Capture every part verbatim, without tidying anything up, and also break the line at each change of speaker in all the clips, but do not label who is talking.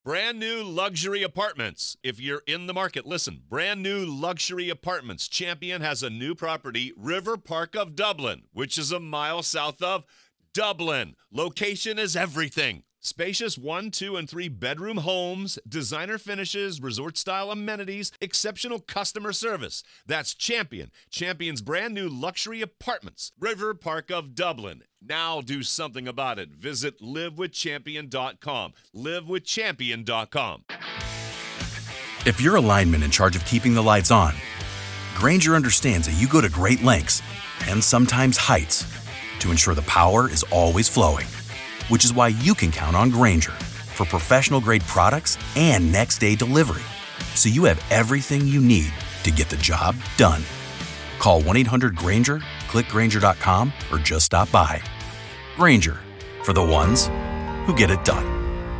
Brand new luxury apartments. If you're in the market, listen. Brand new luxury apartments. Champion has a new property, River Park of Dublin, which is a mile south of Dublin. Location is everything. Spacious one, two, and three bedroom homes, designer finishes, resort-style amenities, exceptional customer service. That's Champion. Champion's brand new luxury apartments. River Park of Dublin. Now do something about it. Visit live with champion dot com. live with champion dot com.
If you're a lineman in charge of keeping the lights on, Grainger understands that you go to great lengths and sometimes heights to ensure the power is always flowing. Which is why you can count on Grainger for professional-grade products and next-day delivery. So you have everything you need to get the job done. Call one eight hundred Grainger, click Grainger dot com, or just stop by. Grainger, for the ones who get it done.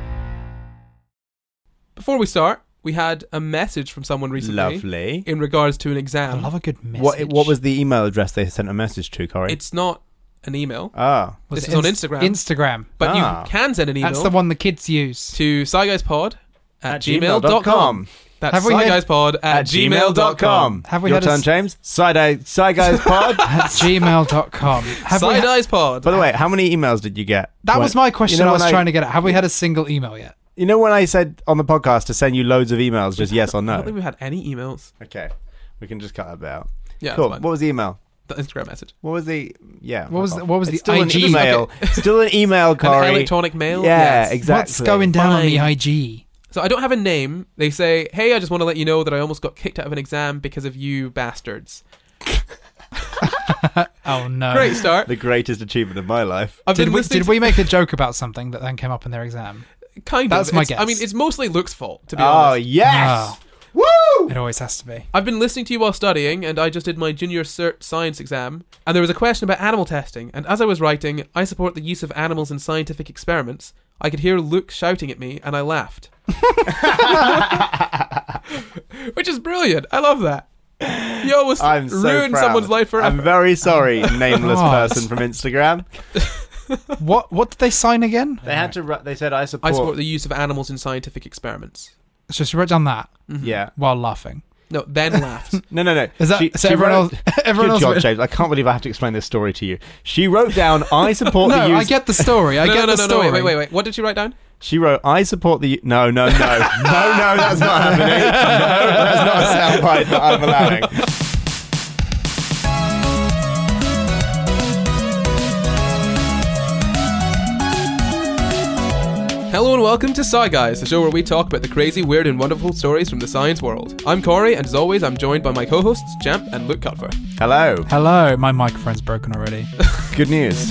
Before we start, we had a message from someone recently.
Lovely.
In regards to an exam.
I love a good message.
What, what was the email address they sent a message to, Corey?
It's not an email.
Ah.
This
Was
is on
Inst-
Instagram.
Instagram.
But
Ah.
you can send an email.
That's the one the kids use.
To syguyspod at,
At
gmail
gmail
dot
dot
com.
com.
That's
Have we had-
syguyspod at,
At
gmail dot com.
Have we
Your
had a
turn,
s-
James. Side eye, side guys pod.
At gmail dot com. Have we
Side
ha-
Eyes Pod.
By the way, how many emails did you get?
that
When-
was my question
you know
I was
when
trying to get at. Have we had a single email yet?
You know when I said on the podcast to send you loads of emails, just yes or
I don't
no?
think we've had any emails.
Okay. We can just cut that bit out.
Yeah,
Cool.
that's fine.
What was the email?
The Instagram message.
What was the... Yeah.
What was
fuck
the-
off.
what was
It's
the
still
I
an
G?
email. Still an email, Corey.
An electronic mail?
Yeah,
Yes.
exactly.
What's going down on the
Fine.
I G?
So I don't have a name. They say, hey, I just want to let you know that I almost got kicked out of an exam because of you bastards.
Oh no.
Great start.
The greatest achievement of my life.
I've
Did
been
we,
listening
did
to-
we make a joke about something that then came up in their exam?
Kind
That's
of.
my
It's- I
guess.
mean, it's mostly Luke's fault, to be
Oh,
honest.
yes!
Oh,
Woo!
it always has to be.
I've been listening to you while studying, and I just did my junior cert science exam, and there was a question about animal testing, and as I was writing, I support the use of animals in scientific experiments, I could hear Luke shouting at me, and I laughed. Which is brilliant. I love that. You almost
I'm so
ruined
proud.
someone's life forever.
I'm very sorry, nameless
God.
person from Instagram.
What What did they sign again?
They had to. ru- They said I support.
I support the use of animals in scientific experiments.
So she wrote down that
Yeah.
while laughing.
No, then laughed.
No, no, no.
Is that
She-
so?
she
Everyone
wrote-
else. Everyone
Good
else.
job,
wrote-
James. I can't believe I have to explain this story to you. She wrote down, "I support
no,
the use."
I get the story. I
no,
get
no, no,
the
no,
story.
no, wait, wait, wait. What did she write down?
She wrote, "I support the." No, no, no, no, no. That's not happening. No, that's not a soundbite that I'm allowing.
Hello and welcome to Sci Guys, the show where we talk about the crazy, weird, and wonderful stories from the science world. I'm Corey, and as always, I'm joined by my co-hosts, Champ and Luke Cutfer.
Hello.
Hello, my microphone's broken already.
Good news.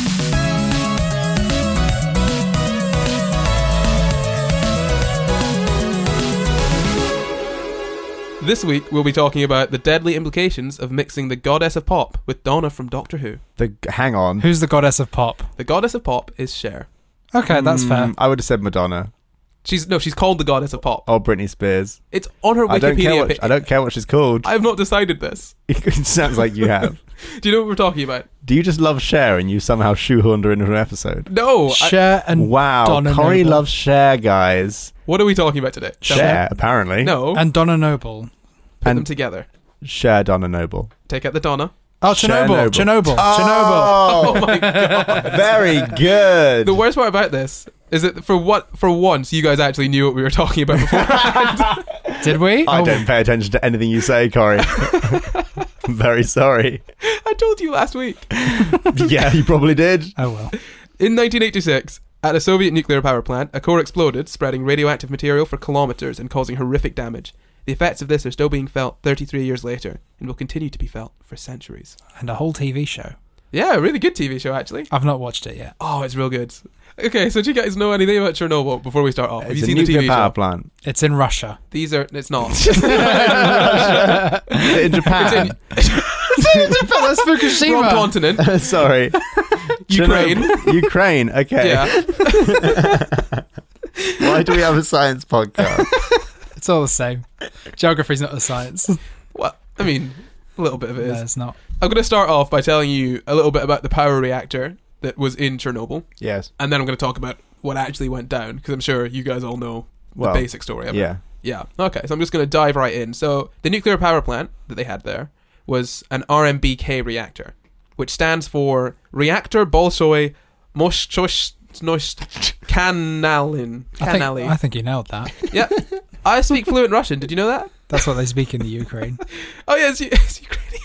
This week, we'll be talking about the deadly implications of mixing the goddess of pop with Donna from Doctor Who.
The hang on.
Who's the goddess of pop?
The goddess of pop is Cher.
Okay, that's
Mm,
fair.
I would have said Madonna
She's no, she's called the goddess of pop.
or Britney Spears.
It's on her
I don't care
Wikipedia
what
page.
I don't care what she's called.
I have not decided this.
It sounds like you have.
Do you know what we're talking about?
Do you just love Cher and you somehow shoehorned her into an episode?
No. I-
Cher and
Wow,
Donna
Corey
Noble.
loves Cher, guys.
what are we talking about today? Tell me.
Cher, apparently.
No.
and Donna Noble.
Put
and-
them together.
Cher, Donna Noble.
Take out the Donna.
Oh,
Chernobyl.
Chernobyl. Chernobyl.
Oh,
Oh my god.
very good.
The worst part about this is that for what for once you guys actually knew what we were talking about beforehand.
Did we?
I
Oh,
don't pay attention to anything you say, Corey. I'm very sorry.
I told you last week.
Yeah, you probably did.
Oh well.
In nineteen eighty-six, at a Soviet nuclear power plant, a core exploded, spreading radioactive material for kilometers and causing horrific damage. The effects of this are still being felt thirty-three years later and will continue to be felt for centuries.
And a whole T V show.
Yeah, a really good T V show, actually.
I've not watched it yet.
Oh, it's real good. Okay, so do you guys know anything about Chernobyl before we start off? Have
It's
you
a
seen the
nuclear
T V
power
show?
plant.
It's in Russia.
These are... It's not.
Is it in Japan?
That's
Wrong
Fukushima.
continent.
Sorry.
Ukraine.
Chernobyl- Ukraine, okay.
Yeah.
Why do we have a science podcast?
It's all the same. Geography's not a science.
Well, I mean, a little bit of it
No,
is.
it's not.
I'm going to start off by telling you a little bit about the power reactor that was in Chernobyl,
Yes.
and then I'm going to talk about what actually went down, because I'm sure you guys all know the
Well,
basic story of it.
Yeah.
Yeah. Okay, so I'm just going to dive right in. So the nuclear power plant that they had there was an R M B K reactor, which stands for Reactor Bolshoi Moshchosnost Kanalin.
I think,
Kanali.
I think you nailed that.
Yeah. I speak fluent Russian. Did you know that?
That's what they speak in the Ukraine.
Oh, yeah, it's, it's Ukrainian.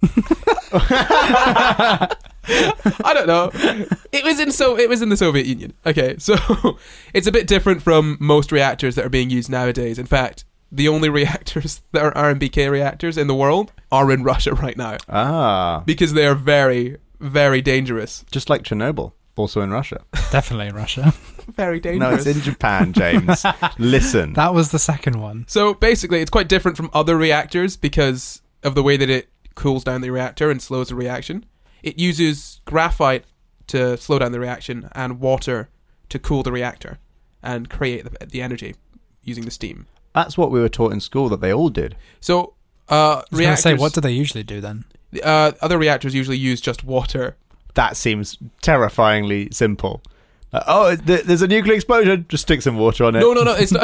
I don't know. It was in so it was in the Soviet Union. Okay, so it's a bit different from most reactors that are being used nowadays. In fact, the only reactors that are R M B K reactors in the world are in Russia right now
Ah.
because they are very, very dangerous.
Just like Chernobyl, also in Russia.
Definitely in Russia.
Very
No,
dangerous.
it's in Japan, James. Listen.
That was the second one.
So basically, it's quite different from other reactors because of the way that it cools down the reactor and slows the reaction. It uses graphite to slow down the reaction and water to cool the reactor and create the, the energy using the steam.
That's what we were taught in school that they all did.
So, uh,
I was going to
reactors,
say, what do they usually do then?
uh, other reactors usually use just water.
That seems terrifyingly simple. Uh, oh, th- there's a nuclear explosion. Just stick some water on it.
No, no, no, it's not.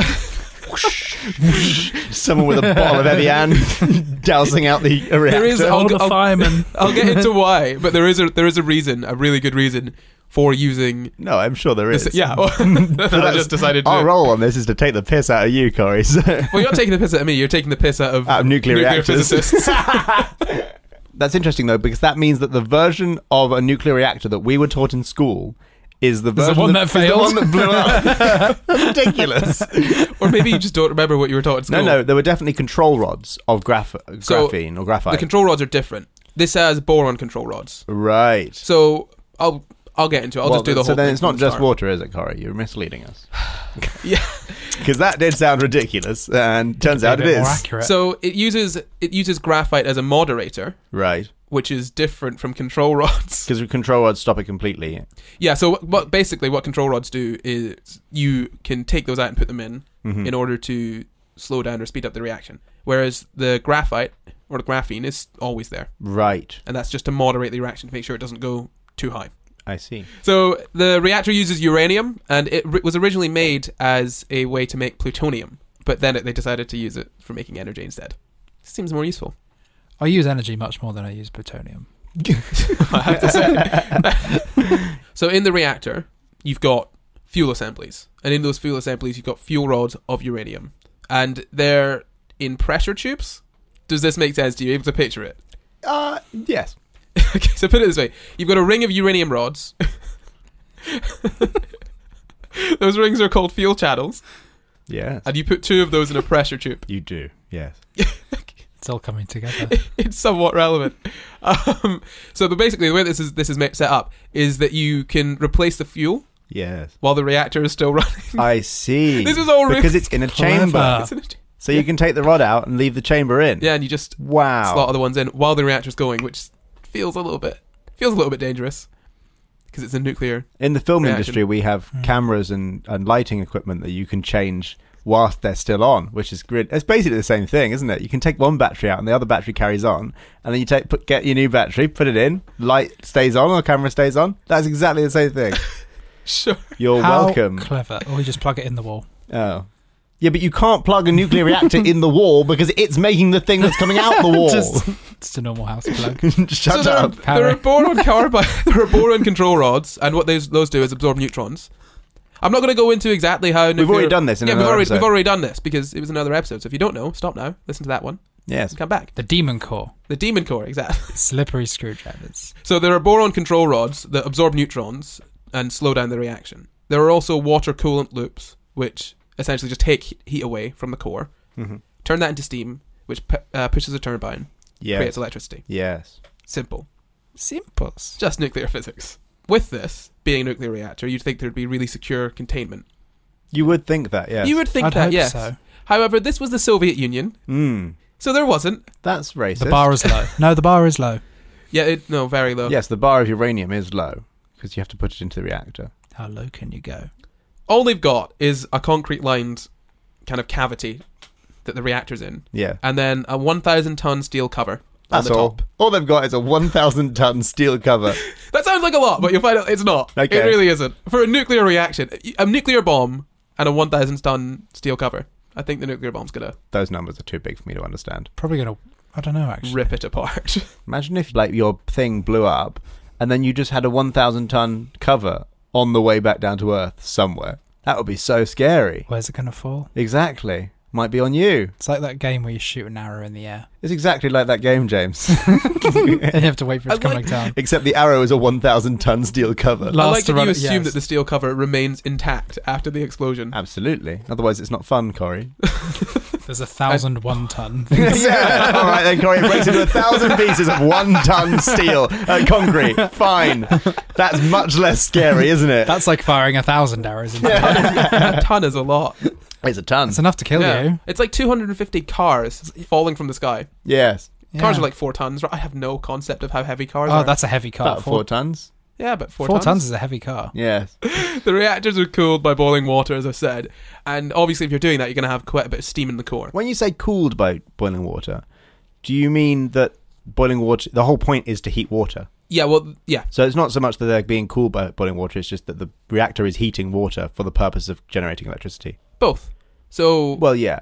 Someone with a bottle of Evian dousing out the reactor.
There is-
All
I'll-
the
I'll-
firemen.
I'll get into why, but there is a there is a reason, a really good reason for using.
No, I'm sure there is.
This, yeah, well, I just decided to.
Our role on this is to take the piss out of you, Corey. So.
Well, you're not taking the piss out of me. You're taking the piss out of,
Out of nuclear reactors.
physicists.
That's interesting, though, because that means that the version of a nuclear reactor that we were taught in school is the
the
version
one
that,
that
is the
failed.
one that blew up. That's ridiculous.
Or maybe you just don't remember what you were taught at
No,
school.
no, there were definitely control rods of graph-
So,
graphene or graphite.
The control rods are different. This has boron control rods.
right.
So I'll I'll get into it. I'll
Well,
just do the
so
whole
then
thing
it's not
from the
just
start.
water, is it, Corey? You're misleading us.
Yeah.
Because that did sound ridiculous, and turns
Be a
out it
bit more
is.
accurate.
So it uses it uses graphite as a moderator,
Right.
which is different from control rods.
Because control rods stop it completely.
Yeah. So what, what basically what control rods do is you can take those out and put them in
Mhm.
in order to slow down or speed up the reaction. Whereas the graphite or the graphene is always there,
Right.
and that's just to moderate the reaction to make sure it doesn't go too high.
I see.
So the reactor uses uranium, and it r- was originally made as a way to make plutonium, but then it, they decided to use it for making energy instead. Seems more useful.
I use energy much more than I use plutonium.
I have to say. So in the reactor, you've got fuel assemblies, and in those fuel assemblies, you've got fuel rods of uranium, and they're in pressure tubes. Does this make sense? Do you able to picture it?
Uh, yes.
Okay, so put it this way: you've got a ring of uranium rods. Those rings are called fuel channels,
Yes.
and you put two of those in a pressure tube.
You do. Yes.
It's all coming together.
It's somewhat relevant. Um, so the, basically, the way this is this is ma- set up is that you can replace the fuel
Yes.
while the reactor is still running.
I see.
This is all really
because it's in a
clever.
chamber.
It's in a-
So you can take the rod out and leave the chamber in.
yeah, and you just
Wow.
slot other ones in while the reactor's going, which feels a little bit feels a little bit dangerous because it's a nuclear.
In the film
Reaction.
industry, we have
Mm.
cameras and, and lighting equipment that you can change whilst they're still on, which is great. It's basically the same thing, isn't it? You can take one battery out and the other battery carries on, and then you take put, get your new battery, put it in, light stays on, or the camera stays on. That's exactly the same thing.
Sure.
You're
How
welcome.
clever. Or you just plug it in the wall.
Oh. Yeah, but you can't plug a nuclear reactor in the wall because it's making the thing that's coming out the wall.
Just, just a normal house plug.
Shut
so there are,
up.
there are boron carbide, there are boron control rods, and what those those do is absorb neutrons. I'm not going to go into exactly how.
We've
nuclear-
already done this in
yeah, we've
another
already
episode.
we've already done this because it was another episode. So if you don't know, stop now, listen to that one,
Yes.
and come back.
The demon core.
The demon core, exactly.
Slippery screwdrivers.
So there are boron control rods that absorb neutrons and slow down the reaction. There are also water coolant loops, which essentially just take he- heat away from the core,
Mm-hmm.
turn that into steam, which pu- uh, pushes a turbine,
Yes.
creates electricity.
Yes.
Simple.
Simples.
Just nuclear physics. With this being a nuclear reactor, you'd think there'd be really secure containment.
You would think that, yes.
You would think
I'd
that,
hope
yes.
so.
However, this was the Soviet Union,
Mm.
so there wasn't.
That's racist.
The bar is low. No, the bar is low.
Yeah, it, no, very low.
Yes, the bar of uranium is low because you have to put it into the reactor.
How low can you go?
All they've got is a concrete lined kind of cavity that the reactor's in,
Yeah.
and then a one thousand ton steel cover.
That's
on the
all.
top.
All they've got is a one thousand ton steel cover.
That sounds like a lot, but you'll find out it's not.
Okay.
It really isn't. For a nuclear reaction, a nuclear bomb and a one thousand ton steel cover, I think the nuclear bomb's going to
Those numbers are too big for me to understand.
Probably gonna. I don't know actually.
rip it apart.
Imagine if like your thing blew up and then you just had a one thousand ton cover on the way back down to Earth somewhere. That would be so scary.
Where's it gonna fall?
Exactly. Might be on you.
It's like that game where you shoot an arrow in the air
It's exactly like that game, James.
and you have to wait for it to
I
come
like-
back down.
Except the arrow is a one thousand ton steel cover.
I
Last
like
to
that
run
you
it,
assume
yes.
that the steel cover remains intact after the explosion.
Absolutely. Otherwise, it's not fun, Corey.
There's a thousand one ton.
Yeah. All right, then, Corey. It breaks into a thousand pieces of one ton steel, uh, concrete. Fine. That's much less scary, isn't it?
That's like firing a thousand arrows into the air.
A ton is a lot.
It's a ton.
It's enough to kill
Yeah.
you.
It's like two hundred fifty cars falling from the sky.
Yes.
Cars
Yeah.
are like four tons. right? I have no concept of how heavy cars
Oh,
are.
that's a heavy car.
About four tons.
yeah, but four,
Four
tons.
tons is a heavy car.
Yes.
The reactors are cooled by boiling water, as I said, and obviously, if you're doing that, you're going to have quite a bit of steam in the core.
When you say cooled by boiling water, do you mean that boiling water, the whole point is to heat water?
Yeah, well, yeah,
So it's not so much that they're being cooled by boiling water, it's just that the reactor is heating water for the purpose of generating electricity.
both. So, well,
Well, yeah.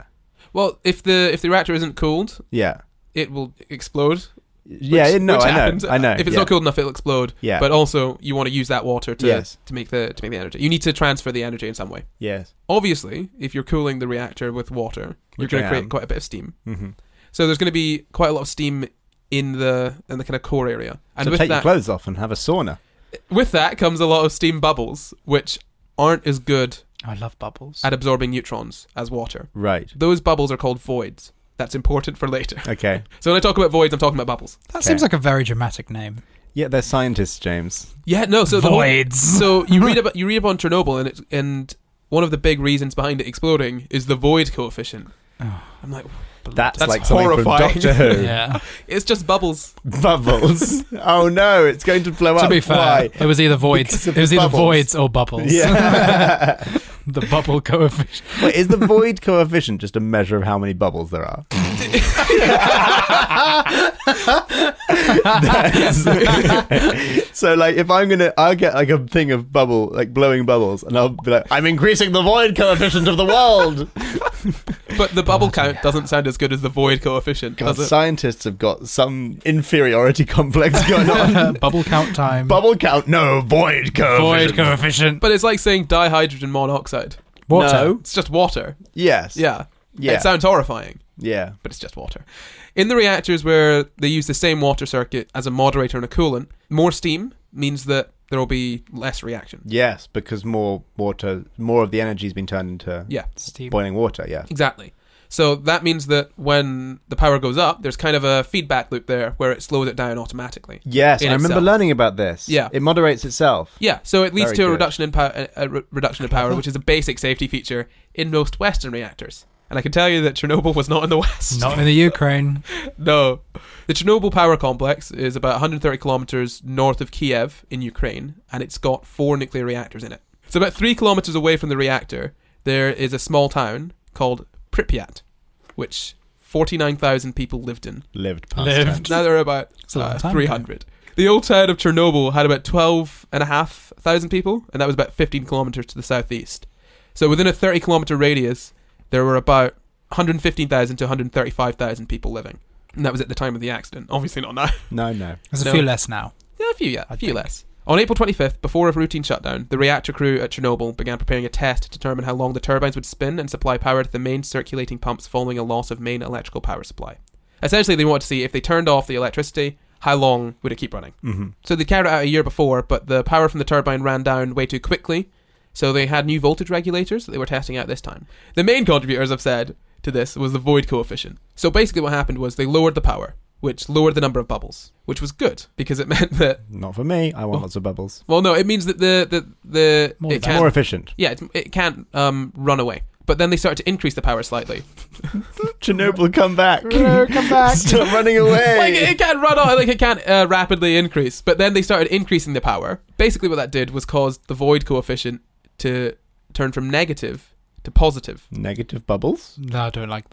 if the if the reactor isn't cooled,
Yeah.
it will explode.
Yeah,
which,
no,
which
I know.
happens.
I know.
If it's
yeah.
not cooled enough, it'll explode.
Yeah.
But also, you want to use that water to
Yes.
to make the to make the energy. You need to transfer the energy in some way.
Yes.
Obviously, if you're cooling the reactor with water,
Which
you're going
I
to create
am.
quite a bit of steam.
Mm-hmm.
So there's going to be quite a lot of steam in the in the kind of core area. And
So
with
take your
that,
clothes off and have a sauna.
with that comes a lot of steam bubbles, which aren't as good
I love bubbles.
at absorbing neutrons as water.
Right.
Those bubbles are called voids. That's important for later.
Okay.
So when I talk about voids, I'm talking about bubbles.
That
Okay.
seems like a very dramatic name.
Yeah, they're scientists, James.
Yeah, no. So the whole-
Voids.
so you read about you read about Chernobyl, and it's, and one of the big reasons behind it exploding is the void coefficient.
Oh.
I'm like,
That's,
That's
like something
horrifying.
from Doctor Who.
Yeah.
it's just bubbles.
Bubbles. Oh no, it's going to blow up.
To be fair,
Why?
it was either voids.
Because of
It was either
bubbles.
voids or bubbles.
Yeah.
The bubble coefficient.
Wait, is the void coefficient just a measure of how many bubbles there are? That's- so, like, if I'm gonna, I'll get like a thing of bubble, like blowing bubbles, and I'll be like, I'm increasing the void coefficient of the world.
But the bubble count doesn't sound as good as the void coefficient,
God,
does it?
scientists have got some inferiority complex going on.
Bubble count time.
Bubble count, no void coefficient.
Void coefficient.
But it's like saying dihydrogen monoxide.
Water.
No.
It's just water.
Yes.
Yeah.
Yeah.
It sounds horrifying,
Yeah.
but it's just water. In the reactors where they use the same water circuit as a moderator and a coolant, more steam means that there will be less reaction.
Yes, because more water, more of the energy has been turned into
Yeah,
Steam.
boiling water. Yeah.
exactly. So that means that when the power goes up, there's kind of a feedback loop there where it slows it down automatically.
Yes,
In
I remember
itself.
learning about this.
Yeah.
It moderates itself.
Yeah, so it leads
Very
to a
good.
reduction in power, a, a re- reduction in power, which is a basic safety feature in most Western reactors. And I can tell you that Chernobyl was not in the West.
Not in the Ukraine.
No. The Chernobyl power complex is about one hundred thirty kilometers north of Kiev in Ukraine, and it's got four nuclear reactors in it. So about three kilometers away from the reactor, there is a small town called Pripyat, which forty-nine thousand people lived in.
Lived past
Lived.
tense.
Now there are about
It's a long
uh,
time
three hundred. The old town of Chernobyl had about twelve and a half thousand people, and that was about fifteen kilometers to the southeast. So within a thirty kilometer radius, there were about one hundred fifteen thousand to one hundred thirty-five thousand people living. And that was at the time of the accident. Obviously not now.
No, no.
There's a
No.
few less now.
Yeah, a few, yeah, a
I
few
think.
less. On April twenty-fifth, before a routine shutdown, the reactor crew at Chernobyl began preparing a test to determine how long the turbines would spin and supply power to the main circulating pumps following a loss of main electrical power supply. Essentially, they wanted to see if they turned off the electricity, how long would it keep running?
Mm-hmm.
So they carried it out a year before, but the power from the turbine ran down way too quickly, so they had new voltage regulators that they were testing out this time. The main contributor, as I've said, to this was the void coefficient. So basically what happened was they lowered the power, which lowered the number of bubbles, which was good, because it meant that,
Not for me. I want
Well-
lots of bubbles.
well, no, it means that the, the, the
More
it
than
can't,
More efficient.
yeah, it, it can't um, run away. But then they started to increase the power slightly.
Chernobyl, come back.
come back.
Stop running away.
Like, it can't run off, like, it can't uh, rapidly increase. But then they started increasing the power. Basically what that did was cause the void coefficient to turn from negative to positive.
Negative bubbles?
No, I don't like that.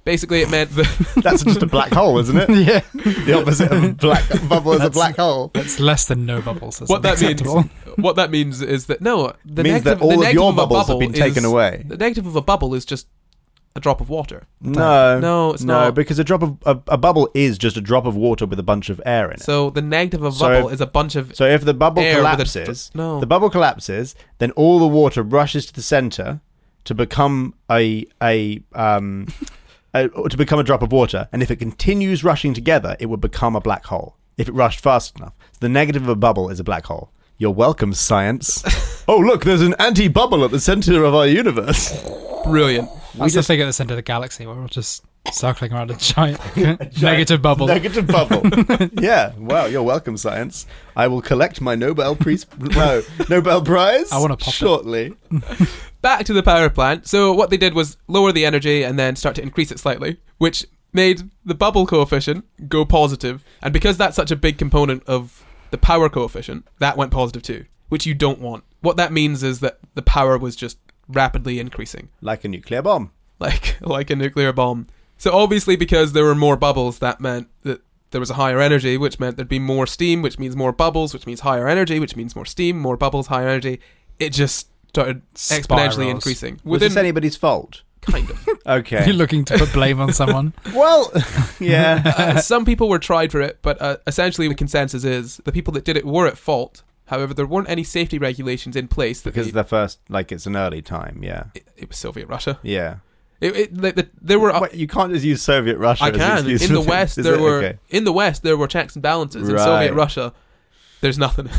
Basically, it meant that
That's just a black hole, isn't it?
Yeah.
The opposite of a black bubble is a
That's-
black hole.
It's less than no bubbles. That's
what that means.
acceptable.
What that means is that no, the
It means
negative,
that all
the
of
negative
your
a
bubbles have
bubble
been taken
is-
away.
The negative of a bubble is just a drop of water.
No,
No, it's
no,
not.
because a drop of a, a bubble is just a drop of water with a bunch of air in it.
So the negative of a
So
bubble
if-
is a bunch of
So if the bubble
air with a-
collapses,
no.
the bubble collapses, then all the water rushes to the center to become a a um a, to become a drop of water. And if it continues rushing together, it would become a black hole. If it rushed fast enough, so the negative of a bubble is a black hole. You're welcome, science. Oh, look, there's an anti-bubble at the center of our universe.
brilliant.
That's the thing at the centre of the galaxy where we're just circling around a giant, negative bubble.
Negative bubble. Yeah. Wow. You're welcome, science. I will collect my Nobel Prize. No, Nobel Prize.
I wanna pop it.
shortly.
Back to the power plant. So what they did was lower the energy and then start to increase it slightly, which made the bubble coefficient go positive. And because that's such a big component of the power coefficient, that went positive too, which you don't want. What that means is that the power was just rapidly increasing,
Like a nuclear bomb.
like like a nuclear bomb. So obviously, because there were more bubbles, that meant that there was a higher energy, which meant there'd be more steam, which means more bubbles, which means higher energy, which means more steam, more bubbles, higher energy. It just started exponentially
Spirals.
increasing.
Was this anybody's fault?
kind of.
Okay.
You're looking to put blame on someone.
Well, yeah.
Uh, some people were tried for it, but uh, essentially the consensus is the people that did it were at fault. However, there weren't any safety regulations in place that
Because
they-
the first, like, it's an early time. Yeah.
it, it was Soviet Russia.
Yeah.
It, it, the, the, there were
Wait, you can't just use Soviet Russia.
I
as
can
an excuse
in
for
the
things,
West
is
there
it?
were
Okay.
in the West there were checks and balances. In
Right.
Soviet Russia, there's nothing.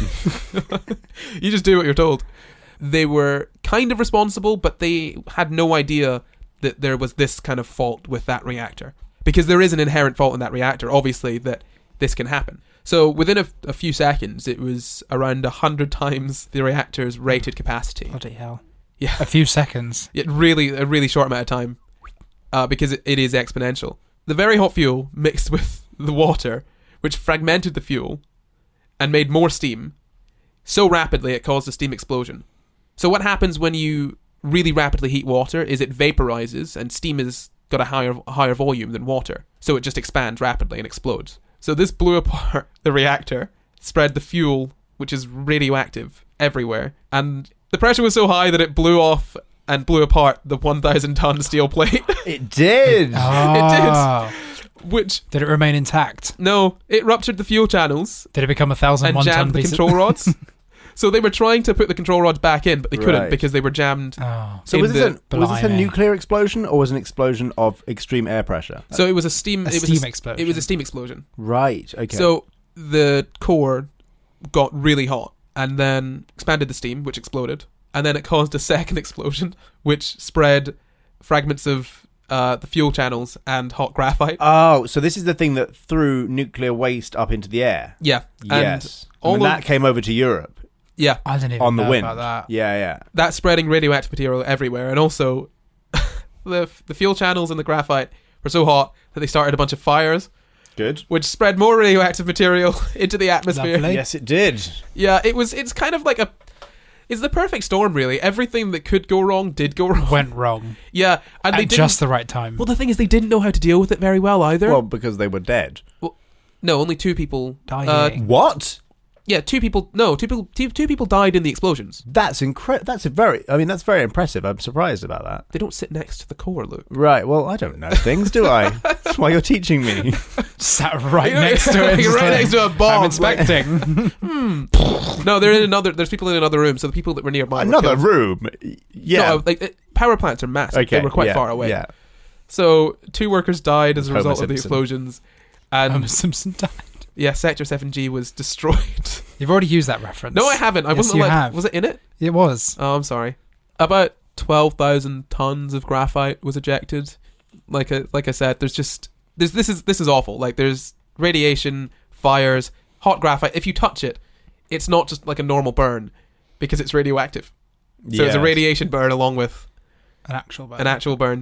You just do what you're told. They were kind of responsible, but they had no idea that there was this kind of fault with that reactor, because there is an inherent fault in that reactor. Obviously, that this can happen. So within a, a few seconds, it was around a hundred times the reactor's rated capacity.
Bloody hell.
Yeah,
A few seconds.
it really a really short amount of time, uh, because it, it is exponential. The very hot fuel mixed with the water, which fragmented the fuel and made more steam so rapidly it caused a steam explosion. So what happens when you really rapidly heat water is it vaporizes, and steam has got a higher higher volume than water, so it just expands rapidly and explodes. So this blew apart the reactor, spread the fuel, which is radioactive, everywhere, and the pressure was so high that it blew off and blew apart the one thousand ton steel plate.
It did.
Oh.
Which,
Did it remain intact?
no, it ruptured the fuel channels
Did it become a thousand
and
one ton
jammed the
piece
control rods. So they were trying to put the control rods back in, but they couldn't
Right.
because they were jammed.
Of- oh.
So
in
was this,
the-
a, was this a
blimey.
nuclear explosion or was it an explosion of extreme air pressure?
So it was a steam.
A
it was
steam
a,
explosion.
It was a steam explosion.
Right. Okay.
So the core got really hot and then expanded the steam, which exploded, and then it caused a second explosion, which spread fragments of uh, the fuel channels and hot graphite.
Oh, so this is the thing that threw nuclear waste up into the air.
yeah,
Yes.
and all
and
of
that came over to Europe
yeah,
I didn't even
on the
know
wind.
about that.
Yeah, yeah.
that's spreading radioactive material everywhere, and also the the fuel channels and the graphite were so hot that they started a bunch of fires,
Good.
which spread more radioactive material into the atmosphere.
Lovely.
Yes, it did.
Yeah, it was. It's kind of like a. It's the perfect storm, really. Everything that could go wrong did go wrong.
Went wrong.
Yeah, and they
At
didn't.
just the right time.
Well, the thing is, they didn't know how to deal with it very well either.
Well, because they were dead.
no, only two people.
Dying.
Uh,
What?
yeah, two people. No, two people. Two, two people died in the explosions.
That's incredible. That's a very. I mean, that's very impressive. I'm surprised about that.
They don't sit next to the core, Luke.
Right. Well, I don't know things, do I? That's why you're teaching me.
Sat right
You're-
next to it.
you're right next to a bomb.
I'm inspecting.
No, they're in another. There's people in another room. So the people that were nearby. were
Another
killed.
room. Yeah.
No, like it, power plants are massive.
okay.
They were quite
yeah,
far away.
Yeah.
So two workers died as a
Homer
result of the
Simpson.
explosions, and
Homer Simpson died.
yeah, Sector seven G was destroyed.
You've already used that reference.
No, I haven't. I
Yes,
wasn't
you
allowed.
have.
Was it in it?
It was.
Oh, I'm sorry. About twelve thousand tons of graphite was ejected. Like a, like I said, there's just there's this is this is awful. Like there's radiation, fires, hot graphite. If you touch it, it's not just like a normal burn because it's radioactive. So it's a
Yes.
radiation burn along with
An actual burn.
an actual burn.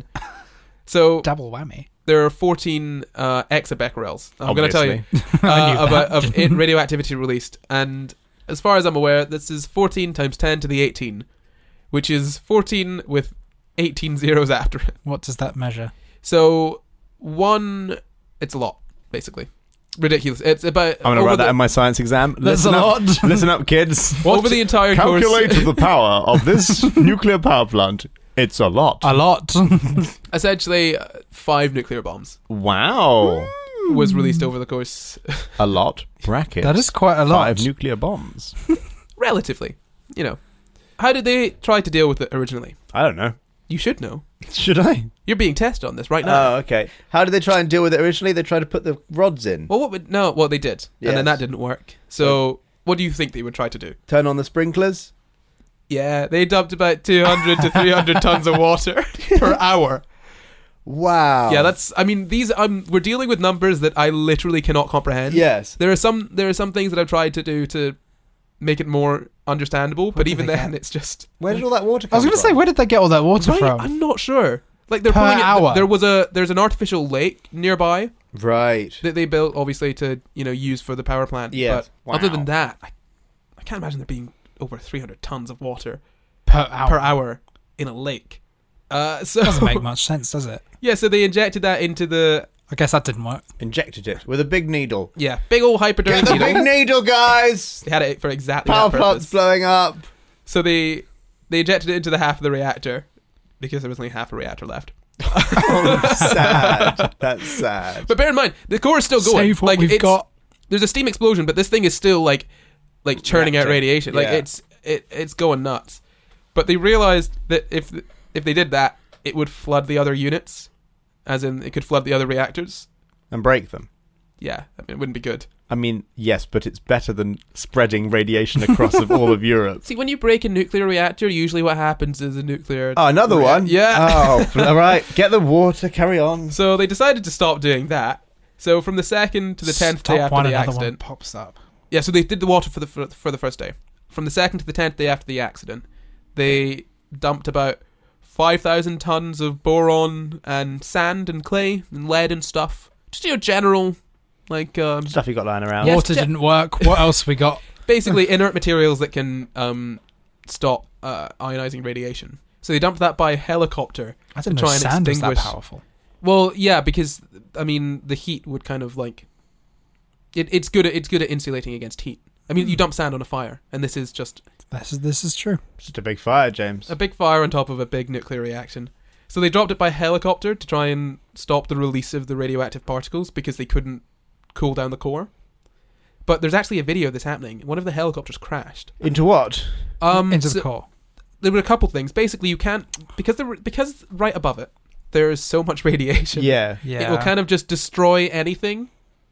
So
Double whammy.
there are fourteen uh, exabecquerels. I'm going to tell you
I
uh,
knew
about
that.
of in radioactivity released, and as far as I'm aware, this is fourteen times ten to the eighteen, which is fourteen with eighteen zeros after it.
What does that measure?
So One, it's a lot, basically. Ridiculous. It's about...
I'm going to
over
write that
the-
in my science exam.
That's
Listen
a
up,
lot.
Listen up, kids.
Over the entire
Calculate
course...
the power of this nuclear power plant. It's a lot.
A lot.
Essentially, uh, five nuclear bombs
Wow.
was released over the course...
A lot. Bracket.
That is quite a lot.
Five nuclear bombs.
relatively, you know. How did they try to deal with it originally?
I don't know.
You should know.
Should I?
You're being tested on this right now.
Oh, okay. How did they try and deal with it originally? They tried to put the rods in.
Well, what would... No, well, they did. And then
Yes.
that didn't work. So, what do you think they would try to do?
Turn on the sprinklers.
Yeah, they dumped about two hundred to three hundred tons of water per hour.
Wow.
Yeah, that's... I mean, these... Um, we're dealing with numbers that I literally cannot comprehend.
Yes.
There are some there are some things that I've tried to do to make it more understandable, but
did
even
they
then,
get?
it's just...
Where did all that water
I
come
was going to
from?
say, where did they get all that water
Right?
from?
I'm not sure. Like, they're
Per
pulling it...
hour.
There was a... There's an artificial lake nearby
Right.
that they built, obviously, to, you know, use for the power plant.
Yes.
But other
Wow.
than that, I, I can't imagine there being over three hundred tons of water
Per hour.
per hour in a lake. Uh, so
Doesn't make much sense, does it?
Yeah, so they injected that into the...
I guess that didn't work.
Injected it with a big needle.
Yeah, big old hypodermic
Get the
needle.
big needle, guys!
They had it for exactly
Power
that
plant's
purpose.
blowing up.
So they they injected it into the half of the reactor because there was only half a reactor left.
Oh, sad. That's sad.
But bear in mind, the core is still going.
Save what
like
we've
it's,
got.
There's a steam explosion, but this thing is still like like churning out
Reacting.
radiation. Like
Yeah.
it's it it's going nuts. But they realized that if if they did that, it would flood the other units, as in it could flood the other reactors.
And break them.
Yeah, I mean, it wouldn't be good.
I mean, yes, but it's better than spreading radiation across of all of Europe.
See, when you break a nuclear reactor, usually what happens is a nuclear.
Oh, another
rea-
one?
Yeah.
Oh, all right. Get the water. Carry on.
So they decided to stop doing that. So from the second to the tenth day
Stop
after
one,
the
another
accident,
one pops up.
yeah. So they did the water for the for, for the first day. From the second to the tenth day after the accident, they dumped about five thousand tons of boron and sand and clay and lead and stuff. Just you know, general, like um,
Stuff you got lying around.
Yes,
Water
ja-
didn't work. What else we got?
basically inert materials that can um, stop uh, ionizing radiation. So they dumped that by helicopter.
I didn't
to
know
try and
sand was that
extinguish-
powerful.
Well, yeah, because I mean the heat would kind of like it, it's good at it's good at insulating against heat. I mean, you dump sand on a fire, and this is just
This is this is true.
It's just a big fire, James.
a big fire on top of a big nuclear reaction. So they dropped it by helicopter to try and stop the release of the radioactive particles because they couldn't cool down the core. But there's actually a video of this happening. One of the helicopters crashed.
Into what?
Um,
Into
so
the core.
there were a couple things. Basically, you can't because there were, because right above it there is so much radiation.
Yeah.
Yeah.
It will kind of just destroy anything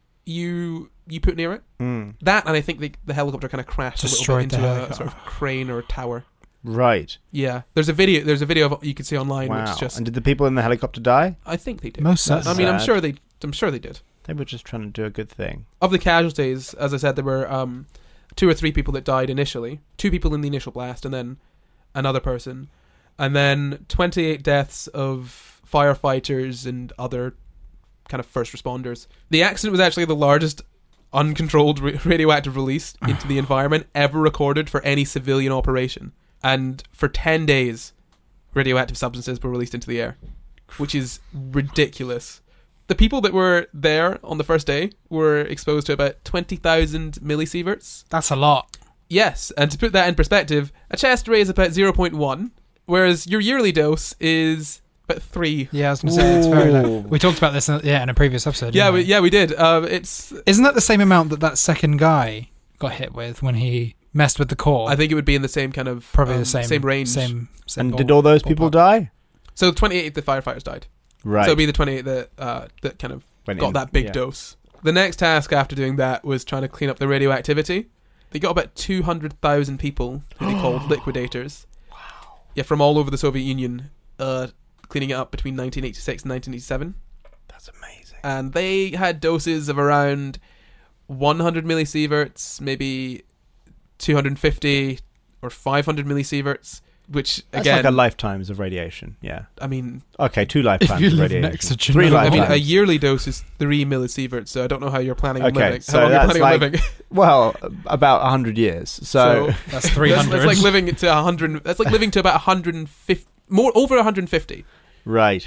you you put near it.
Mm.
That, and I think the, the helicopter kind of crashed a little
Destroyed
bit
the
into a
helicopter.
sort of crane or tower.
Right.
Yeah, there's a video. There's a video of you can see online,
Wow.
which is just.
And did the people in the helicopter die?
I think they did.
Most
I
certainly.
mean, I'm
sad.
sure they. I'm sure they did.
They were just trying to do a good thing.
Of the casualties, as I said, there were um, two or three people that died initially. Two people in the initial blast, and then another person, and then twenty-eight deaths of firefighters and other kind of first responders. The accident was actually the largest uncontrolled ra- radioactive release into the environment ever recorded for any civilian operation. And for ten days, radioactive substances were released into the air, which is ridiculous. The people that were there on the first day were exposed to about twenty thousand millisieverts.
That's a lot.
Yes, and to put that in perspective, a chest ray is about zero point one, whereas your yearly dose is about three.
Yeah, I was going to say it's very low.
Ooh.
We talked about this in, yeah, in a previous episode.
Yeah,
didn't
we,
we?
yeah, we did. Um, it's.
Isn't that the same amount that that second guy got hit with when he messed with the core?
I think it would be in the same kind of
Probably
um,
the same
same range.
Same. same
And
ball-
did all those people
ballpark.
die?
So twenty-eight of the firefighters died.
Right.
So it'd be the twenty-eight that uh, that kind of
Went
got
in.
that big
Yeah.
dose. The next task after doing that was trying to clean up the radioactivity. They got about two hundred thousand people who they called liquidators. Wow. Yeah, from all over the Soviet Union, uh, cleaning it up between nineteen eighty-six and nineteen eighty-seven.
That's amazing.
And they had doses of around one hundred millisieverts, maybe two hundred fifty or five hundred millisieverts, which
That's
again,
like a lifetimes of radiation. Yeah.
I mean,
Okay, two lifetimes
you
of
live
radiation.
next to
Three
Chernobyl.
I mean,
lifetimes.
a yearly dose is three millisieverts, so I don't know how you're planning on
Okay,
living.
so
how long you're
that's
planning
like-
on living.
Well, about one hundred years. So,
So-
That's three
That's,
hundred.
that's like living to one hundred. That's like living to about one hundred fifty, more over one hundred fifty.
right.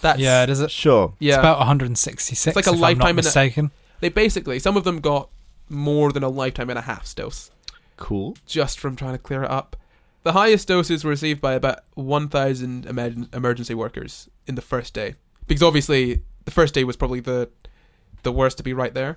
That's
Yeah, does it?
Sure.
yeah.
It's about one hundred sixty-six.
It's like a
if
lifetime
I'm
in
not
a-
mistaken.
They basically, some of them got more than a lifetime and a half's dose
Cool.
just from trying to clear it up. The highest doses were received by about one thousand emer- emergency workers in the first day, because obviously the first day was probably the the worst to be right there.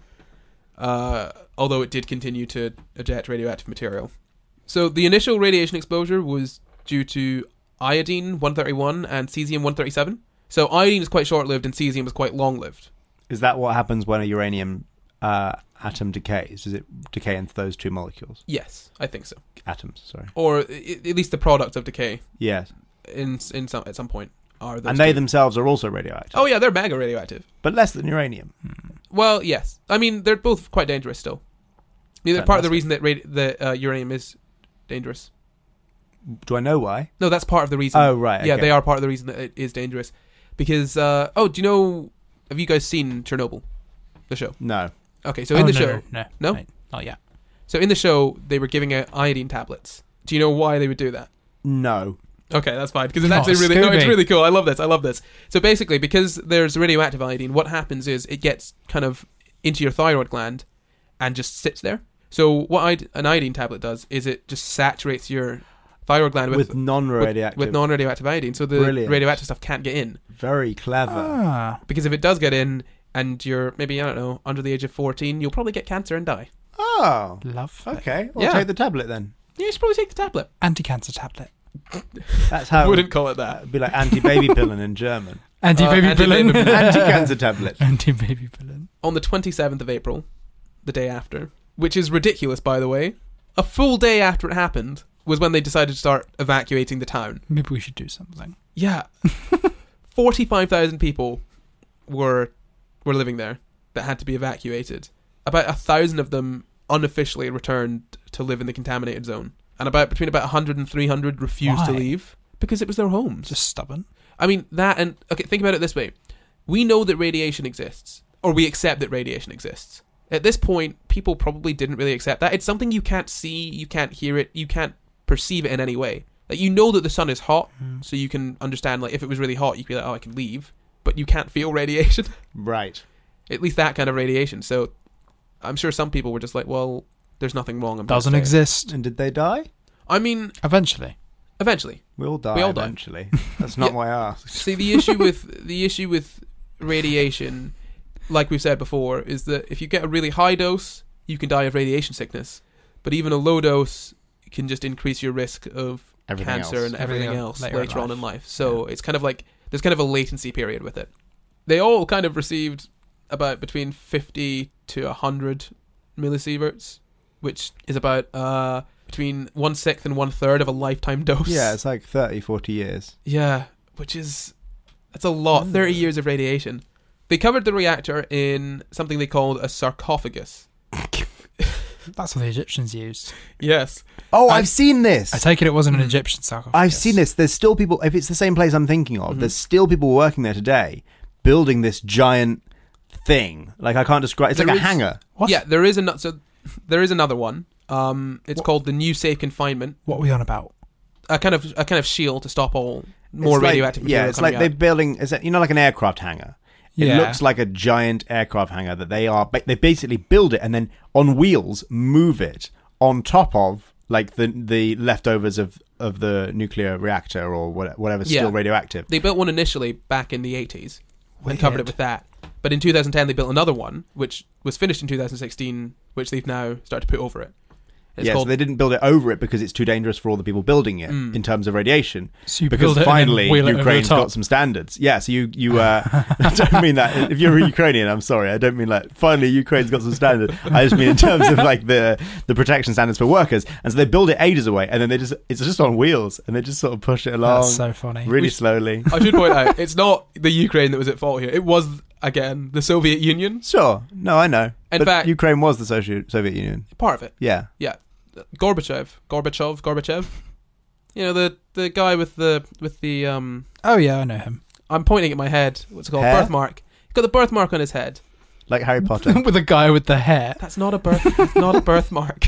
Uh, although it did continue to eject radioactive material. So the initial radiation exposure was due to iodine one thirty-one and cesium one thirty-seven. So iodine is quite short-lived and cesium is quite long-lived.
Is that what happens when a uranium uh, atom decays? Does it decay into those two molecules?
Yes, I think so.
Atoms, sorry.
Or i- at least the product of decay
Yes.
in in some at some point are those
And they
two.
themselves are also radioactive.
Oh yeah, they're mega radioactive.
But less than uranium.
Well, yes. I mean, they're both quite dangerous still. They're part of the
Fantastic.
reason that radi- that uh, uranium is dangerous.
Do I know why?
No, that's part of the reason.
Oh, right.
Yeah,
okay.
they are part of the reason that it is dangerous. Because, uh, oh, do you know, have you guys seen Chernobyl? The show?
No.
Okay, so
Oh,
in the
no,
show,
No,
No?
no, not yet.
so in the show, they were giving out iodine tablets. Do you know why they would do that?
No.
Okay, that's fine, because it's
Oh,
actually really, no, it's
Scooby.
really cool. I love this, I love this. So basically, because there's radioactive iodine, what happens is it gets kind of into your thyroid gland and just sits there. So what I'd, an iodine tablet does is it just saturates your thyroid gland with,
With non-radioactive.
with non-radioactive iodine, so the
Brilliant.
radioactive stuff can't get in.
Very clever.
Ah,
Because if it does get in, and you're maybe, I don't know, under the age of fourteen, you'll probably get cancer and die.
Oh.
love.
Okay. I'll
Yeah.
take the tablet then.
Yeah, you should probably take the tablet.
Anti-cancer tablet.
That's how
I wouldn't call it that.
it'd be like anti-baby pillen in German.
Anti-baby
anti-baby
pillen.
pillen.
Anti-cancer tablet.
Anti-baby pillen.
On the twenty-seventh of April, the day after, which is ridiculous, by the way, a full day after it happened was when they decided to start evacuating the town.
Maybe we should do something.
Yeah. forty-five thousand people were were living there that had to be evacuated. About a thousand of them unofficially returned to live in the contaminated zone. And about between about one hundred and three hundred refused to
Why?
leave because it was their homes.
Just stubborn.
I mean, that and... Okay, think about it this way. We know that radiation exists. Or we accept that radiation exists. At this point, people probably didn't really accept that. It's something you can't see, you can't hear it, you can't perceive it in any way. Like, you know that the sun is hot,
Mm.
so you can understand, like, if it was really hot, you could be like, oh, I can leave. But you can't feel radiation.
Right.
At least that kind of radiation. So, I'm sure some people were just like, well, there's nothing wrong. I'm gonna
Doesn't
stay.
exist.
And did they die?
I mean,
Eventually.
eventually.
We all die
We all die.
eventually. That's not
Yeah.
why I asked.
See, the issue with the issue with radiation, like we've said before, is that if you get a really high dose, you can die of radiation sickness. But even a low dose can just increase your risk of
Everything
cancer
else.
and everything
Everything
else
later
later,
in
on
life.
in life. So it's kind of like there's kind of a latency period with it. They all kind of received about between fifty to one hundred millisieverts, which is about uh, between one sixth and one third of a lifetime dose.
Yeah, it's like thirty, forty years.
Yeah, which is that's a lot. Thirty years of radiation. They covered the reactor in something they called a sarcophagus.
That's what the Egyptians used.
Yes.
Oh,
I-
I've seen this.
I take it it wasn't an Egyptian sarcophagus.
I've seen this. There's still people. If it's the same place I'm thinking of,
Mhm.
there's still people working there today, building this giant thing. Like I can't describe. It's
There
like a
is-
hangar.
What?
Yeah, there is another. So there is another one. Um, it's
What?
called the New Safe Confinement.
What are we on about?
A kind of a kind of shield to stop all more
It's like-
radioactive material
Yeah, it's
coming
like they're
out.
building. Is that you know like an aircraft hangar? It
Yeah.
looks like a giant aircraft hangar that they are. They basically build it and then on wheels move it on top of like the the leftovers of, of the nuclear reactor or what, whatever's
Yeah.
still radioactive.
They built one initially back in the eighties and covered it
Weird.
with that. But in two thousand ten, they built another one, which was finished in two thousand sixteen, which they've now started to put over it. It's
yeah,
called
so they didn't build it over it because it's too dangerous for all the people building it
Mm.
in terms of radiation.
So you
Because
build it and then
finally
wheel it over the
Ukraine's
top.
got some standards. Yeah, so you you uh, I don't mean that if you're a Ukrainian, I'm sorry, I don't mean like finally Ukraine's got some standards. I just mean in terms of like the the protection standards for workers. And so they build it ages away, and then they just it's just on wheels, and they just sort of push it along
That's so funny.
really
We-
slowly.
I should point out, it's not the Ukraine that was at fault here. It was, again, the Soviet Union.
Sure, no, I know.
In
but
fact-
Ukraine was the Soci- Soviet Union.
Part of it.
Yeah,
Yeah. Gorbachev. Gorbachev. Gorbachev. You know, the the guy with the, with the, um...
Oh yeah, I know him.
I'm pointing at my head. What's it called?
Hair?
Birthmark. He's got the birthmark on his head.
like Harry Potter.
With a guy with the hair.
That's not a birth. That's not a birthmark.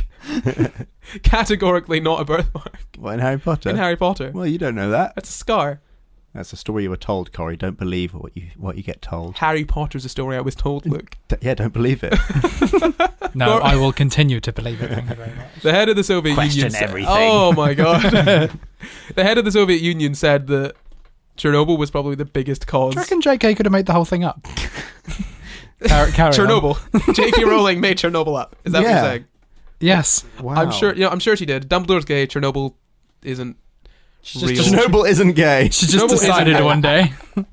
Categorically not a birthmark
What in Harry Potter?
in Harry Potter.
Well, you don't know that.
That's a scar.
That's a story you were told, Corey. Don't believe what you what you get told.
Harry Potter's a story I was told, Luke.
D- yeah, don't believe it.
No, I will continue to believe it. Thank you very much.
The head of the Soviet
Question
Union said,
everything.
oh my god. The head of the Soviet Union said that Chernobyl was probably the biggest cause.
Do you reckon J K could have made the whole thing up? carry, carry
Chernobyl. J K Rowling made Chernobyl up. Is that what
Yeah.
you're saying?
On. Yes.
Wow.
I'm sure. You know, I'm sure she did. Dumbledore's gay. Chernobyl isn't
She
real.
just,
Chernobyl isn't gay.
she just
Chernobyl isn't
decided
gay.
one day.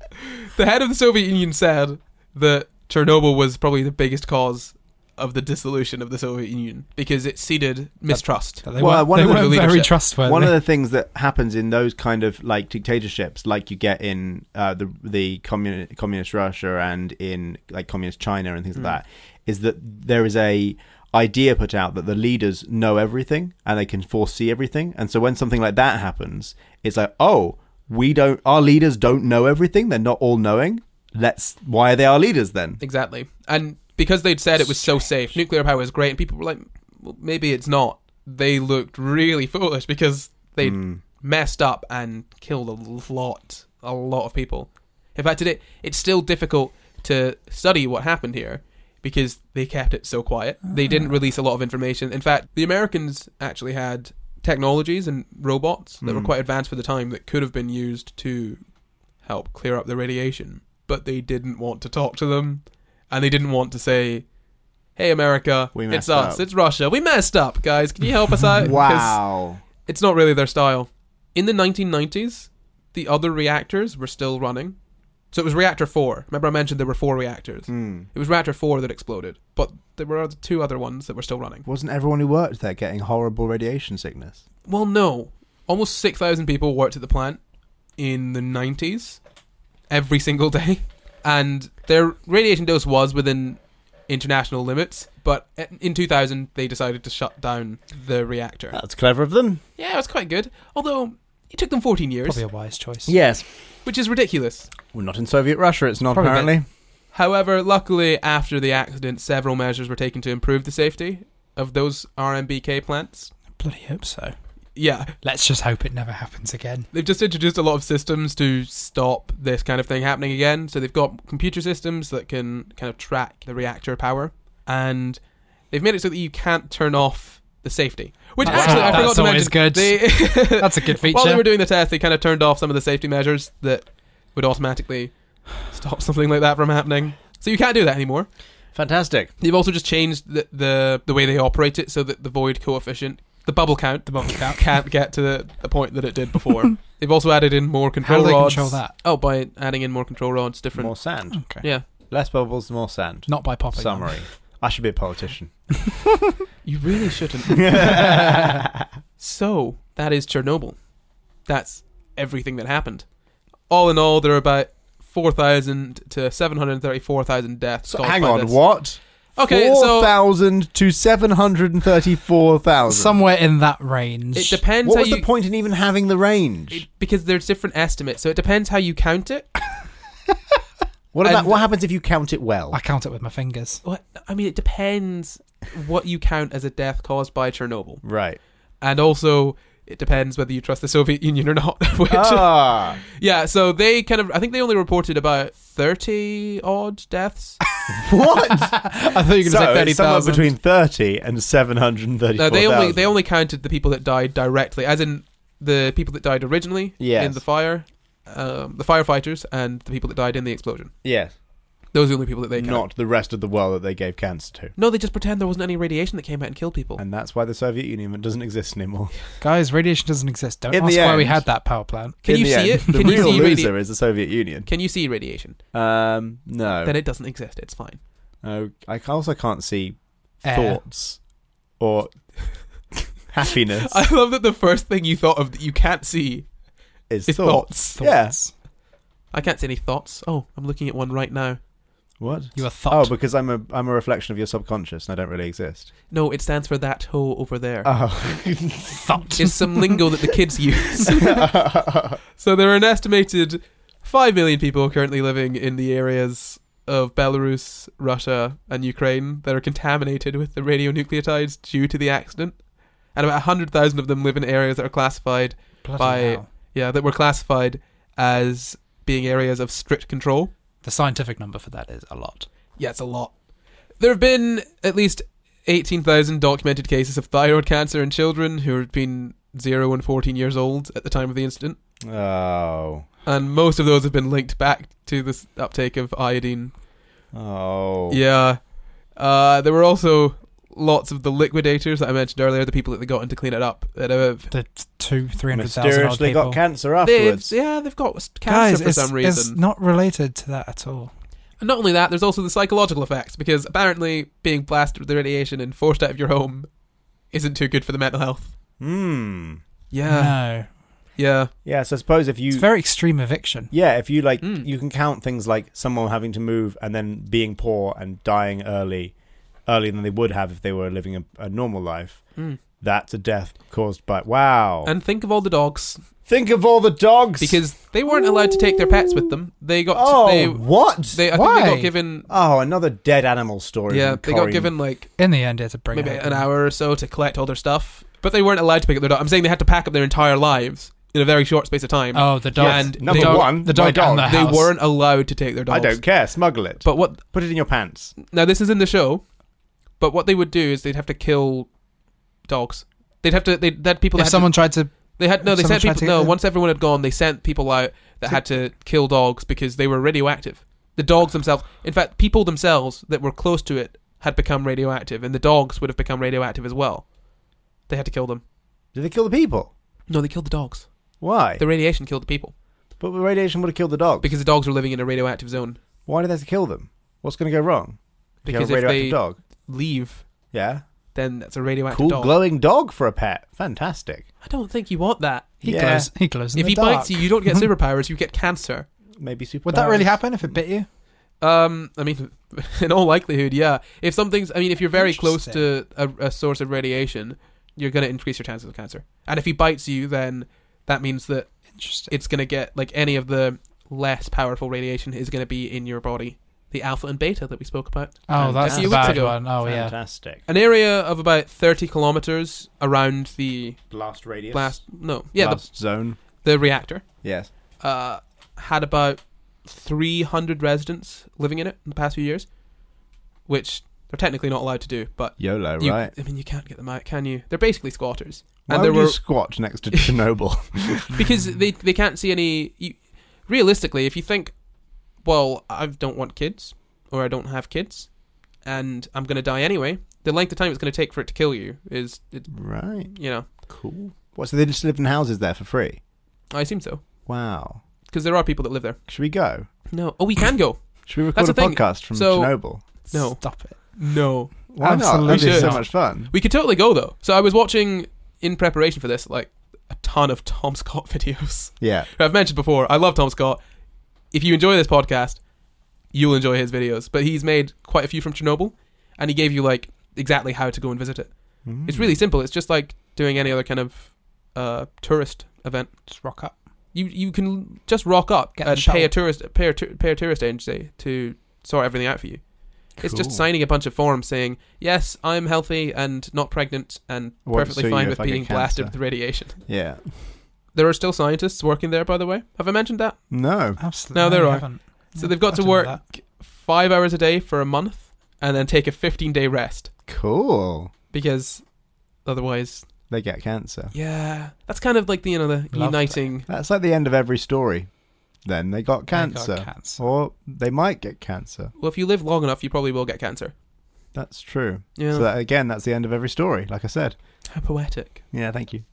The head of the Soviet Union said that Chernobyl was probably the biggest cause of the dissolution of the Soviet Union because it seeded mistrust.
That they
Well,
weren't,
one
they
of the
weren't very
leadership-
trustworthy.
One of the things that happens in those kind of like dictatorships, like you get in uh, the the communi- communist Russia and in like communist China and things
Mm.
like that, is that there is a idea put out that the leaders know everything and they can foresee everything, and so when something like that happens, it's like, oh, we don't, our leaders don't know everything. They're not all knowing. Let's. Why are they our leaders then?
Exactly. And because they'd said it was so safe, nuclear power is great, and people were like, well, maybe it's not. They looked really foolish because they
Mm.
messed up and killed a lot, a lot of people. In fact, today it's still difficult to study what happened here because they kept it so quiet. They didn't release a lot of information. In fact, the Americans actually had technologies and robots that were
Mm.
quite advanced for the time that could have been used to help clear up the radiation, but they didn't want to talk to them, and they didn't want to say, hey America,
We
it's
messed
us,
up."
it's Russia, we messed up, guys, can you help us out? 'Cause
Wow.
it's not really their style. In the nineteen nineties, the other reactors were still running. So it was reactor four. Remember I mentioned there were four reactors.
Mm.
It was reactor four that exploded, but there were other- two other ones that were still running.
Wasn't everyone who worked there getting horrible radiation sickness?
Well, no. Almost six thousand people worked at the plant in the nineties, every single day. And their radiation dose was within international limits, but in two thousand they decided to shut down the reactor.
That's clever of them.
Yeah, it was quite good. Although, it took them fourteen years,
Probably a wise choice.
Yes.
which is ridiculous.
Well, not in Soviet Russia, it's not
Probably a bit.
apparently.
However, luckily, after the accident, several measures were taken to improve the safety of those R M B K plants.
Bloody hope so.
Yeah,
Let's just hope it never happens again.
they've just introduced a lot of systems to stop this kind of thing happening again. So they've got computer systems that can kind of track the reactor power, and they've made it so that you can't turn off the safety. Which
That's-
actually, I
that's
forgot to
always
mention.
good.
They
That's a good feature.
While they were doing the test, they kind of turned off some of the safety measures that would automatically stop something like that from happening. So you can't do that anymore.
Fantastic.
They've also just changed the, the the way they operate it so that the void coefficient, the bubble count,
the bubble count.
can't get to the, the point that it did before. They've also added in more
How
control
do they
rods.
control that?
Oh, by adding in more control rods, different.
More sand.
Okay.
Yeah,
Less bubbles, more sand.
Not by popping. them.
Summary. I should be a politician.
you really shouldn't. So that is Chernobyl. That's everything that happened. All in all, there are about four thousand to seven hundred thirty-four thousand deaths.
So
caused
hang
by
on,
this.
what?
Okay,
four
so
thousand to seven hundred thirty-four thousand.
Somewhere in that range.
it depends
What
how
was
you
the point in even having the range?
it- because there's different estimates, so it depends how you count it.
What about
and-
what happens if you count it well?
I count it with my fingers.
What I mean, it depends what you count as a death caused by Chernobyl,
Right.
and also it depends whether you trust the Soviet Union or not. Which,
Ah.
yeah, so they kind of, I think they only reported about thirty odd deaths.
What?
I thought you were going to
So
say thirty
it's somewhere
thousand.
between thirty and seven hundred thirty-four
No, they
thousand.
only they only counted the people that died directly, as in the people that died originally
Yes.
in the fire, um, the firefighters, and the people that died in the explosion.
Yes.
Those are the only people that they count.
Not the rest of the world that they gave cancer to.
No, they just pretend there wasn't any radiation that came out and killed people.
And that's why the Soviet Union doesn't exist anymore.
Guys, radiation doesn't exist. Don't
In
ask
the
why we
end-
had that power plant.
Can
In
you
the
see
end,
it?
The
Can you
real
see
loser
radi-
is the Soviet Union.
Can you see radiation?
Um, no.
Then it doesn't exist. It's fine.
No, I also can't see
Air.
thoughts or happiness.
I love that the first thing you thought of that you can't see
is
is
thoughts.
thoughts.
Yeah.
Thoughts.
I can't see any thoughts. Oh, I'm looking at one right now.
What?
You are
Oh,
thought.
because I'm a I'm a reflection of your subconscious and I don't really exist.
No, it stands for that hoe over there.
Oh.
thought.
It's some lingo that the kids use. So there are an estimated five million people currently living in the areas of Belarus, Russia, and Ukraine that are contaminated with the radionucleotides due to the accident. And about one hundred thousand of them live in areas that are classified
Bloody
by-
hell.
yeah, that were classified as being areas of strict control.
The scientific number for that is a lot.
Yeah, it's a lot. There have been at least eighteen thousand documented cases of thyroid cancer in children who had been zero and fourteen years old at the time of the incident.
Oh.
And most of those have been linked back to this uptake of iodine.
Oh.
Yeah. Uh, there were also lots of the liquidators that I mentioned earlier, the people that they got in to clean it up. That have
The two, three hundred thousand odd
Mysteriously
people.
got cancer
they've,
afterwards.
yeah, they've got cancer
Guys,
for
it's,
some
it's
reason.
not related to that at all.
And not only that, there's also the psychological effects, because apparently being blasted with the radiation and forced out of your home isn't too good for the mental health.
Hmm.
Yeah.
No.
Yeah.
Yeah, so I suppose if you...
It's very extreme eviction.
Yeah, if you like,
Mm.
you can count things like someone having to move and then being poor and dying early, earlier than they would have if they were living a, a normal life.
Mm.
That's a death caused by... Wow.
And think of all the dogs,
think of all the dogs!
because they weren't allowed to take their pets with them. They got...
Oh,
they,
what?
they, I
Why?
think they got given...
Oh, another dead animal story.
Yeah,
from
they got
Corrie.
given like
In the end, it's a bring
maybe
it
an
home.
hour or so to collect all their stuff, but they weren't allowed to pick up their dog. I'm saying they had to pack up their entire lives in a very short space of time.
Oh, the dog.
And
Number
they,
one,
the
my
dog and
dog.
the
they
house.
weren't allowed to take their dogs.
I don't care. Smuggle it.
But what...
Put it in your pants.
Now, this is in the show, but what they would do is they'd have to kill dogs. They'd have to... They'd had people that
If
had
someone
to,
tried to...
They had... No,
if
they
someone
sent
tried
people...
to
No,
get them-
once everyone had gone, they sent people out that had to kill dogs because they were radioactive. The dogs themselves... In fact, people themselves that were close to it had become radioactive, and the dogs would have become radioactive as well. They had to kill them.
Did they kill the people?
No, they killed the dogs.
Why?
The radiation killed the people
But the radiation would have killed the dogs.
because the dogs were living in a radioactive zone.
Why did they have to kill them? What's going to go wrong? If you have
Because
a
if
radioactive
they
dog.
leave,
Yeah.
then that's a radioactive
Cool
dog.
glowing dog for a pet. Fantastic.
I don't think you want that.
He
Yeah.
glows. He glows in
If
the
he
dark.
bites you, you don't get superpowers. You get cancer.
Maybe super.
Would that really happen if it bit you?
Um, I mean, in all likelihood, yeah. If something's, I mean, if you're very close to a, a source of radiation, you're going to increase your chances of cancer. And if he bites you, then that means that
Interesting.
it's going to get, like, any of the less powerful radiation is going to be in your body. The alpha and beta that we spoke about.
Oh, that's
a
the
few weeks
bad
ago.
one. Oh, yeah.
Fantastic.
An area of about thirty kilometers around the
Blast radius.
blast, no, yeah, the,
Blast zone.
the reactor,
Yes.
uh, had about three hundred residents living in it in the past few years, which they're technically not allowed to do, but
YOLO,
you,
right?
I mean, you can't get them out, can you? They're basically squatters.
Why
And
would
there
you
were
squat next to Chernobyl?
because they they can't see any. You, realistically, if you think, well, I don't want kids, or I don't have kids, and I'm going to die anyway, the length of time it's going to take for it to kill you is, it,
Right.
you know,
Cool. What, so they just live in houses there for free?
I assume so,
Wow.
because there are people that live there.
Should we go?
No, oh, we can go.
Should we record
That's
a
the thing.
podcast from
So-
Chernobyl?
No,
Stop it.
no,
Why not?
Absolutely
That'd be so
not.
much fun.
we could totally go though. So I was watching in preparation for this, like a ton of Tom Scott videos.
Yeah.
I've mentioned before, I love Tom Scott. If you enjoy this podcast, you'll enjoy his videos. But he's made quite a few from Chernobyl, and he gave you like exactly how to go and visit it.
Mm.
It's really simple. It's just like doing any other kind of uh, tourist event.
Just rock up.
You you can just rock up
Get the
and pay a
shuttle.
tourist pay a, tu- pay a tourist agency to sort everything out for you. It's just
Cool.
signing a bunch of forms saying, yes, I'm healthy and not pregnant and
Won't
perfectly
sue you
fine
if
with
I get
being blasted
cancer.
with radiation.
Yeah.
There are still scientists working there, by the way. Have I mentioned that?
No.
Absolutely.
No, there
you
are.
haven't.
So they've got
I
to
didn't know
work
that.
five hours a day for a month and then take a fifteen-day rest
Cool.
because otherwise,
They get cancer.
yeah, that's kind of like the, you know, the
Love
uniting.
That's like the end of every story. Then they got
They got
cancer.
cancer.
Or they might get cancer.
Well, if you live long enough, you probably will get cancer.
That's true.
Yeah,
So that, again, that's the end of every story, like I said.
how poetic.
Yeah, thank you.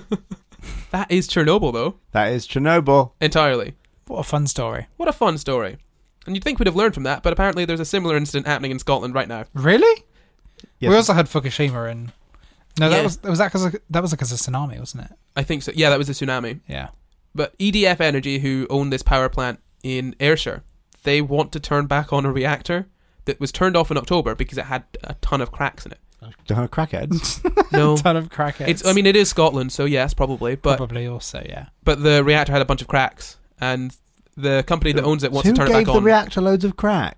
That is Chernobyl, though,
That is Chernobyl.
entirely.
What a fun story.
What a fun story. And you'd think we'd have learned from that, but apparently there's a similar incident happening in Scotland right now.
Really?
Yes.
We also had Fukushima in. No, that
Yeah.
was was that because that was because of tsunami, wasn't it?
I think so. Yeah, that was a tsunami.
Yeah.
But E D F Energy, who own this power plant in Ayrshire, they want to turn back on a reactor that was turned off in October because it had a ton of cracks in it.
Uh, crackheads.
No,
ton of crackheads.
it's. I mean, it is Scotland, so yes, probably. But
probably also, yeah.
but the reactor had a bunch of cracks, and the company that owns it wants
Who
to turn it
gave
back
the
on.
reactor loads of crack?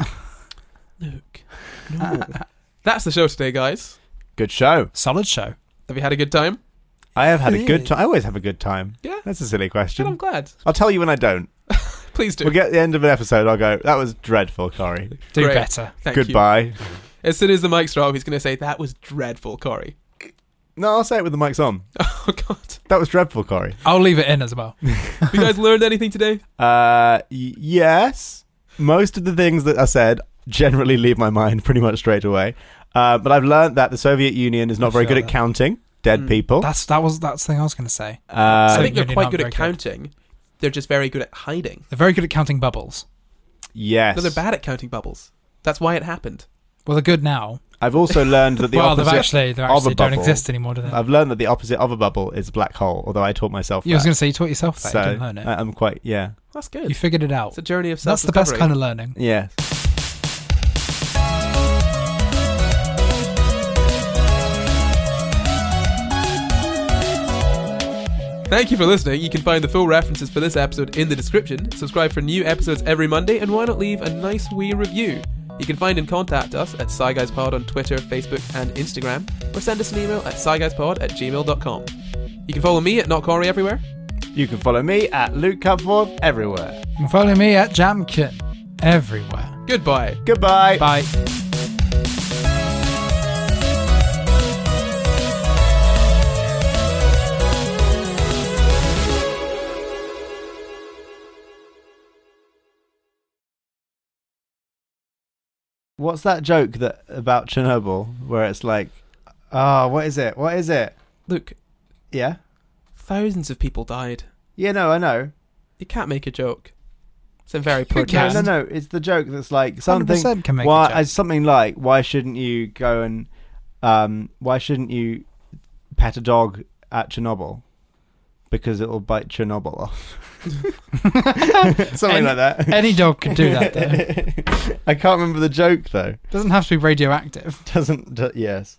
Luke, no. That's the show today, guys.
Good show.
Solid show.
Have you had a good time?
I have had a
Yeah.
good time. I always have a good time.
Yeah.
That's a silly
Good, I'm
question.
glad.
I'll tell you when I don't.
Please do.
We'll get to the end of an episode. I'll go, that was dreadful, Corey.
Do
Great.
better.
Thank you.
Goodbye.
As soon as the mic's off, he's going to say, that was dreadful, Corey.
No, I'll say it with the mics on.
Oh, God.
That was dreadful, Corey.
I'll leave it in as well.
Have you guys learned anything today?
Uh, y- yes. Most of the things that I said generally leave my mind pretty much straight away. Uh, but I've learned that the Soviet Union is not
I
very
feel
good at
that.
counting dead
Mm.
people.
That's that was that's the thing I was going to say.
Uh,
I
So-
think they're
Union
quite
aren't
good at
very good.
counting. They're just very good at hiding.
They're very good at counting bubbles.
yes.
No, they're bad at counting bubbles. That's why it happened.
Well, they're good now.
I've also learned that the
well, they've
opposite
actually they
of a
actually don't
bubble-
exist anymore, do they?
I've learned that the opposite of a bubble is a black hole, although I taught myself
Yeah, I was
that.
going to say you taught yourself that.
so
you didn't learn it.
I- I'm quite, yeah.
That's good.
You figured it out.
It's a journey of
That's the
self-discovery.
best kind of learning.
Yes.
Thank you for listening. You can find the full references for this episode in the description. Subscribe for new episodes every Monday, and why not leave a nice wee review? You can find and contact us at SciGuysPod on Twitter, Facebook, and Instagram, or send us an email at sciguyspod at gmail dot com. You can follow me at Not Corey everywhere.
You can follow me at Luke Cupforth everywhere.
You can follow me at Jamkin everywhere.
Goodbye.
Goodbye.
Bye.
What's that joke that about Chernobyl where it's like, oh, what is it? What is it?
Look,
Yeah?
thousands of people died.
Yeah, no, I know.
You can't make a joke. It's a very poor
You can.
test.
No, no, no. It's the joke that's like
one hundred
something.
percent can make
why,
a joke.
it's something like, why shouldn't you go and, um, why shouldn't you pet a dog at Chernobyl? Because it will bite Chernobyl off. Something
Any-
like that.
Any dog could do that, though.
I can't remember the joke though.
Doesn't have to be radioactive.
Doesn't. Do, yes.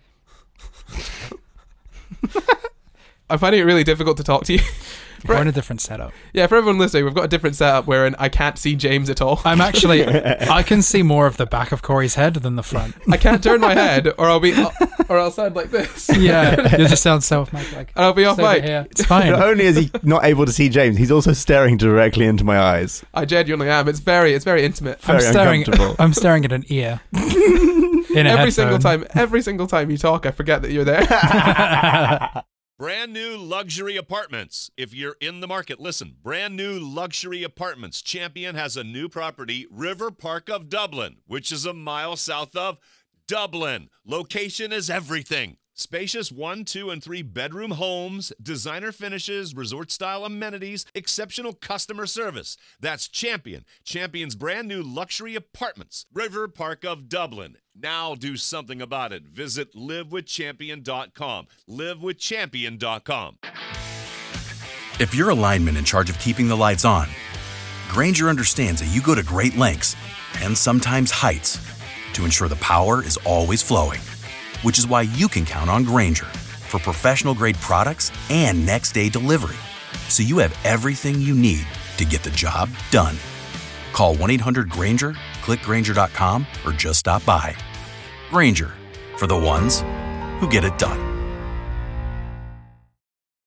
I'm finding it really difficult to talk to you.
We're in a different setup.
Yeah, for everyone listening, we've got a different setup wherein I can't see James at all.
I'm actually, I can see more of the back of Corey's head than the front.
I can't turn my head, or I'll be, or I'll sound like this.
Yeah, you just sound self-made. Like,
And I'll be off
"It's over
mic.
here. It's fine.
Not only is he not able to see James, he's also staring directly into my eyes.
I genuinely am. It's very, it's very intimate.
I'm
Very
staring.
uncomfortable.
I'm staring at an ear. In a
Every single
headphone.
time, every single time you talk, I forget that you're there.
Brand new luxury apartments. If you're in the market, listen. Brand new luxury apartments. Champion has a new property, River Park of Dublin, which is a mile south of Dublin. Location is everything. Spacious one, two, and three bedroom homes, designer finishes, resort-style amenities, exceptional customer service. That's Champion. Champion's brand new luxury apartments, River Park of Dublin. Now do something about it. Visit live with champion dot com. live with champion dot com.
If you're a lineman in charge of keeping the lights on, Grainger understands that you go to great lengths and sometimes heights to ensure the power is always flowing, which is why you can count on Grainger for professional-grade products and next-day delivery, so you have everything you need to get the job done. Call one eight hundred Grainger, click Grainger dot com, or just stop by. Grainger, for the ones who get it done.